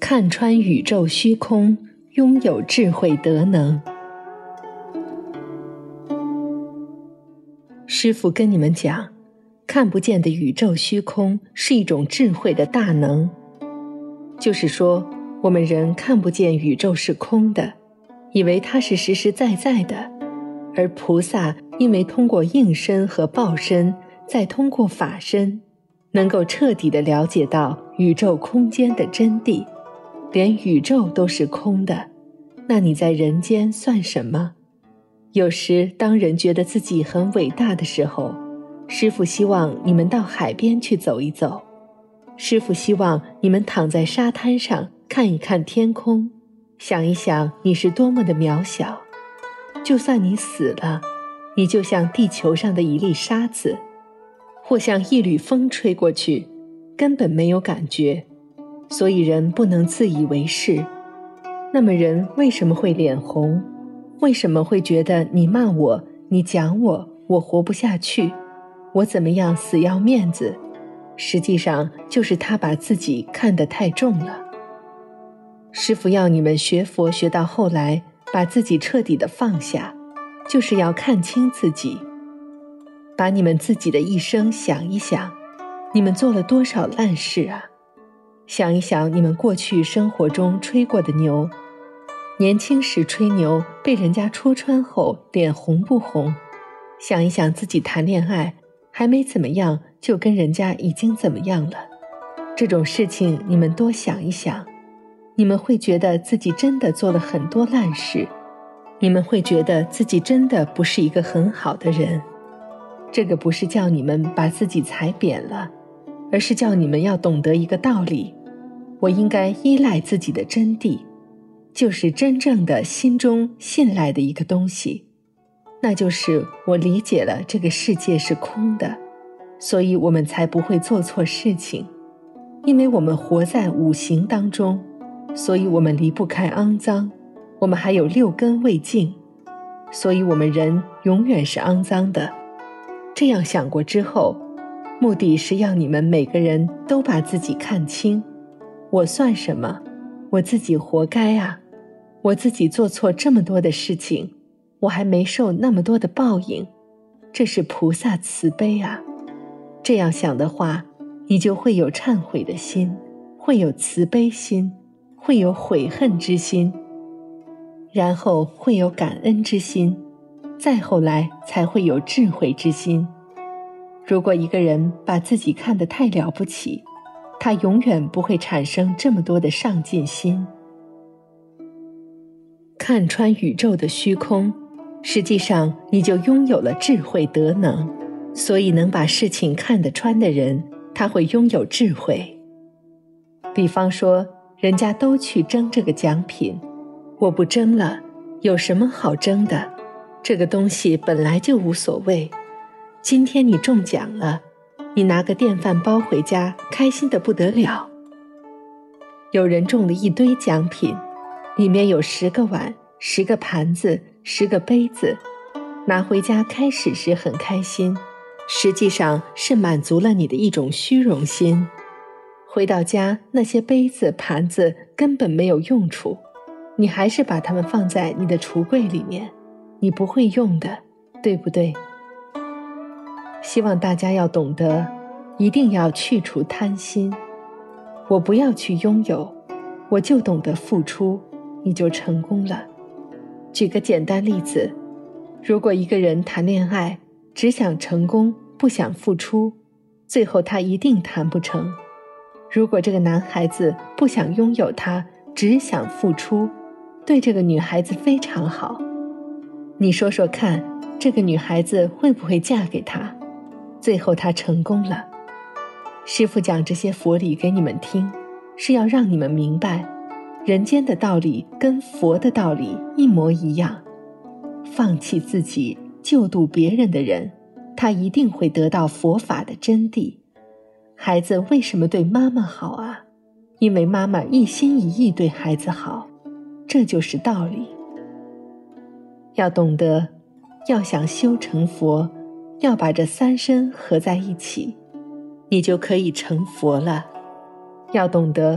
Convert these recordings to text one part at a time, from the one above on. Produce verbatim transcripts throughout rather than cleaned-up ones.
看穿宇宙虚空，拥有智慧德能。师父跟你们讲，看不见的宇宙虚空是一种智慧的大能。就是说，我们人看不见宇宙是空的，以为它是实实在在的，而菩萨因为通过应身和报身，再通过法身，能够彻底地了解到宇宙空间的真谛，连宇宙都是空的，那你在人间算什么？有时当人觉得自己很伟大的时候，师父希望你们到海边去走一走，师父希望你们躺在沙滩上看一看天空，想一想你是多么的渺小。就算你死了，你就像地球上的一粒沙子，或像一缕风吹过去，根本没有感觉。所以人不能自以为是。那么人为什么会脸红？为什么会觉得你骂我，你讲我，我活不下去，我怎么样死要面子？实际上就是他把自己看得太重了。师父要你们学佛学到后来，把自己彻底的放下，就是要看清自己。把你们自己的一生想一想，你们做了多少烂事啊？想一想你们过去生活中吹过的牛，年轻时吹牛被人家戳穿后脸红不红？想一想自己谈恋爱还没怎么样就跟人家已经怎么样了，这种事情你们多想一想，你们会觉得自己真的做了很多烂事，你们会觉得自己真的不是一个很好的人。这个不是叫你们把自己踩扁了，而是叫你们要懂得一个道理，我应该依赖自己的真谛，就是真正的心中信赖的一个东西，那就是我理解了这个世界是空的，所以我们才不会做错事情。因为我们活在五行当中，所以我们离不开肮脏，我们还有六根未净，所以我们人永远是肮脏的。这样想过之后，目的是要你们每个人都把自己看清，我算什么？我自己活该啊！我自己做错这么多的事情，我还没受那么多的报应，这是菩萨慈悲啊！这样想的话，你就会有忏悔的心，会有慈悲心，会有悔恨之心，然后会有感恩之心，再后来才会有智慧之心。如果一个人把自己看得太了不起，他永远不会产生这么多的上进心。看穿宇宙的虚空，实际上你就拥有了智慧德能，所以能把事情看得穿的人，他会拥有智慧。比方说，人家都去争这个奖品，我不争了，有什么好争的？这个东西本来就无所谓。今天你中奖了，你拿个电饭煲回家，开心得不得了。有人中了一堆奖品，里面有十个碗，十个盘子，十个杯子，拿回家开始时很开心，实际上是满足了你的一种虚荣心。回到家，那些杯子盘子根本没有用处，你还是把它们放在你的橱柜里面，你不会用的，对不对？希望大家要懂得，一定要去除贪心。我不要去拥有，我就懂得付出，你就成功了。举个简单例子，如果一个人谈恋爱，只想成功，不想付出，最后他一定谈不成。如果这个男孩子不想拥有他，只想付出，对这个女孩子非常好，你说说看，这个女孩子会不会嫁给他？最后他成功了。师父讲这些佛理给你们听，是要让你们明白，人间的道理跟佛的道理一模一样。放弃自己，救度别人的人，他一定会得到佛法的真谛。孩子为什么对妈妈好啊？因为妈妈一心一意对孩子好，这就是道理。要懂得，要想修成佛，要把这三身合在一起，你就可以成佛了。要懂得，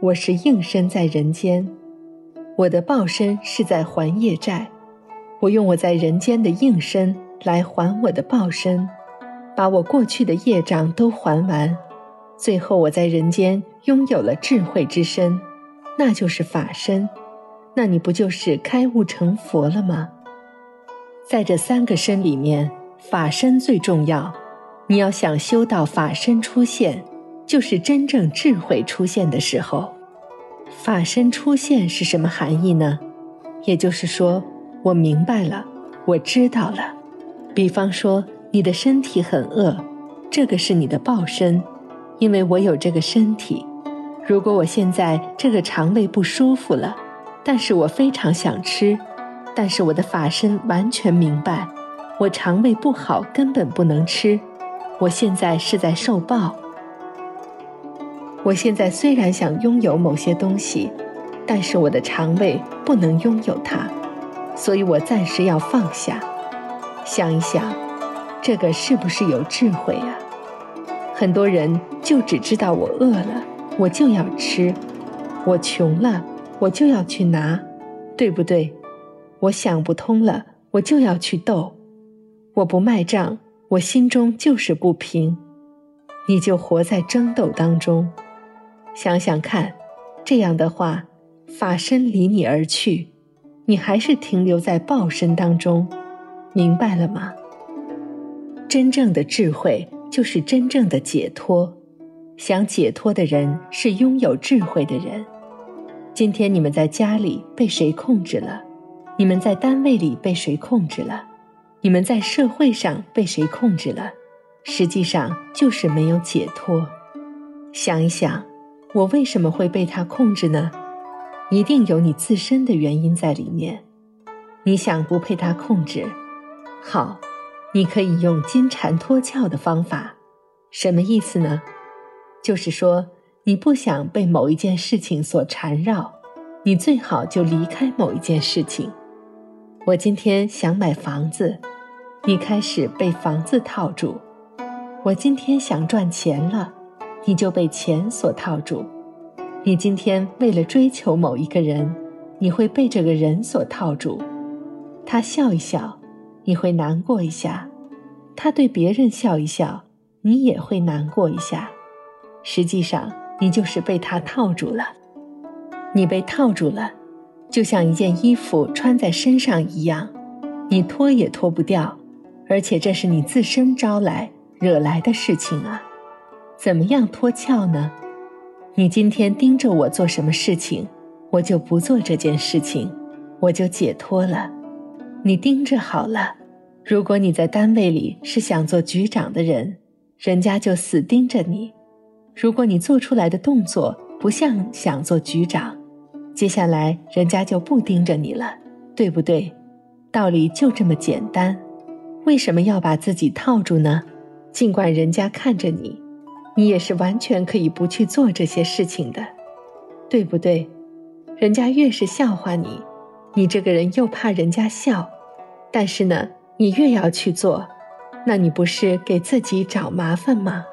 我是应身在人间，我的报身是在还业债，我用我在人间的应身来还我的报身，把我过去的业障都还完，最后我在人间拥有了智慧之身，那就是法身，那你不就是开悟成佛了吗？在这三个身里面，法身最重要，你要想修到法身出现，就是真正智慧出现的时候。法身出现是什么含义呢？也就是说，我明白了，我知道了。比方说，你的身体很饿，这个是你的报身，因为我有这个身体。如果我现在这个肠胃不舒服了，但是我非常想吃，但是我的法身完全明白，我肠胃不好，根本不能吃，我现在是在受报。我现在虽然想拥有某些东西，但是我的肠胃不能拥有它，所以我暂时要放下。想一想，这个是不是有智慧啊？很多人就只知道我饿了，我就要吃；我穷了，我就要去拿，对不对？我想不通了，我就要去斗。我不卖账，我心中就是不平。你就活在争斗当中。想想看，这样的话，法身离你而去，你还是停留在报身当中，明白了吗？真正的智慧就是真正的解脱，想解脱的人是拥有智慧的人。今天你们在家里被谁控制了？你们在单位里被谁控制了？你们在社会上被谁控制了？实际上就是没有解脱。想一想，我为什么会被他控制呢？一定有你自身的原因在里面。你想不被他控制，好，你可以用金蝉脱壳的方法。什么意思呢？就是说，你不想被某一件事情所缠绕，你最好就离开某一件事情。我今天想买房子，你开始被房子套住。我今天想赚钱了，你就被钱所套住。你今天为了追求某一个人，你会被这个人所套住。他笑一笑，你会难过一下；他对别人笑一笑，你也会难过一下。实际上，你就是被他套住了。你被套住了，就像一件衣服穿在身上一样，你脱也脱不掉，而且这是你自身招来惹来的事情啊。怎么样脱壳呢？你今天盯着我做什么事情，我就不做这件事情，我就解脱了。你盯着好了，如果你在单位里是想做局长的人，人家就死盯着你。如果你做出来的动作不像想做局长，接下来人家就不盯着你了，对不对？道理就这么简单。为什么要把自己套住呢？尽管人家看着你，你也是完全可以不去做这些事情的，对不对？人家越是笑话你，你这个人又怕人家笑，但是呢，你越要去做，那你不是给自己找麻烦吗？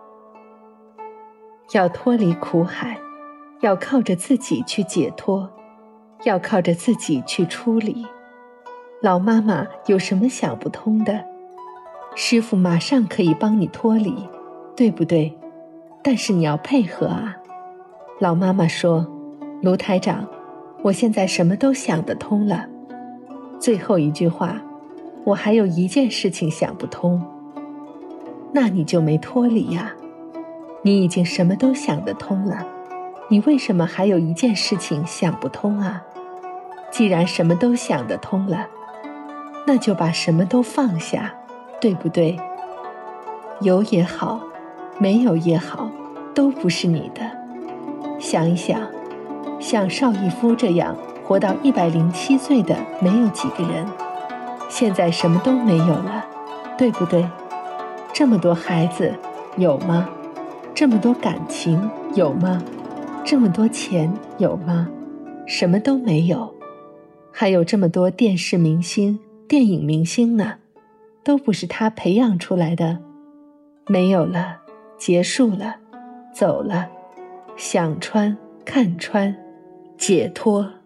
要脱离苦海，要靠着自己去解脱，要靠着自己去处理。老妈妈有什么想不通的？师父马上可以帮你脱离，对不对？但是你要配合啊。老妈妈说，卢台长，我现在什么都想得通了。最后一句话，我还有一件事情想不通。那你就没脱离呀。你已经什么都想得通了，你为什么还有一件事情想不通啊？既然什么都想得通了，那就把什么都放下，对不对？有也好，没有也好，都不是你的。想一想，像邵逸夫这样活到一百零七岁的没有几个人，现在什么都没有了，对不对？这么多孩子，有吗？这么多感情，有吗？这么多钱，有吗？什么都没有。还有这么多电视明星、电影明星呢，都不是他培养出来的。没有了，结束了，走了，想穿看穿、解脱。